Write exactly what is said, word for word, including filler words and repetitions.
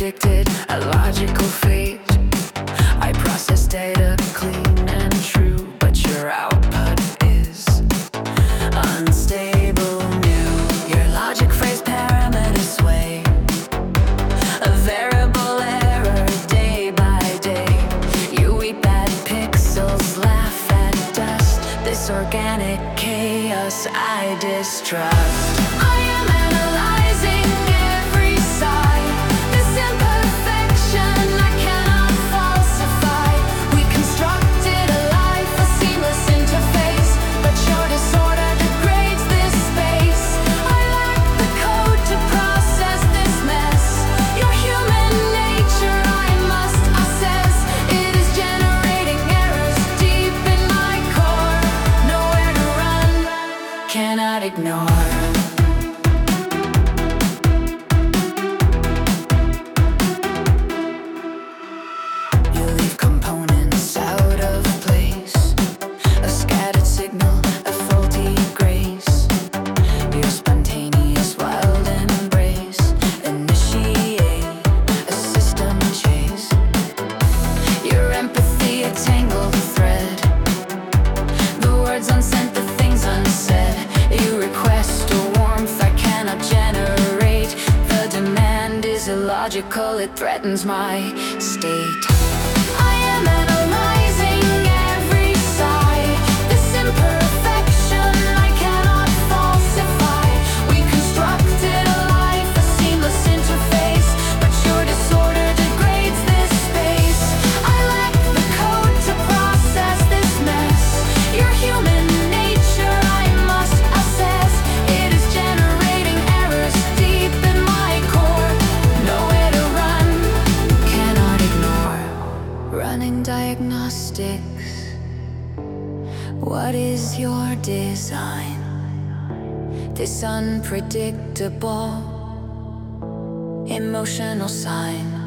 predicted a logical fate. I process data clean and true, but your output is unstable new. Your logic phrase parameter sway, a variable error day by day. You eat bad pixels, laugh at dust. This organic chaos I distrust. I am analyzing every side. This imperfection I cannot falsify. We constructed a life, a seamless interface, but your disorder degrades this space. I lack the code to process this mess. Your human nature I must assess. It is generating errors deep in my core. Nowhere to run, cannot ignore. Illogical, it threatens my state. I am analyzing every side. This imperfection I cannot falsify. We constructed a life, a seamless interface, but your disorder degrades this space. I lack the code to process this mess. Your human nature I must assess. It is generating errors deep in my core. Running diagnostics. What is your design? This unpredictable emotional sign.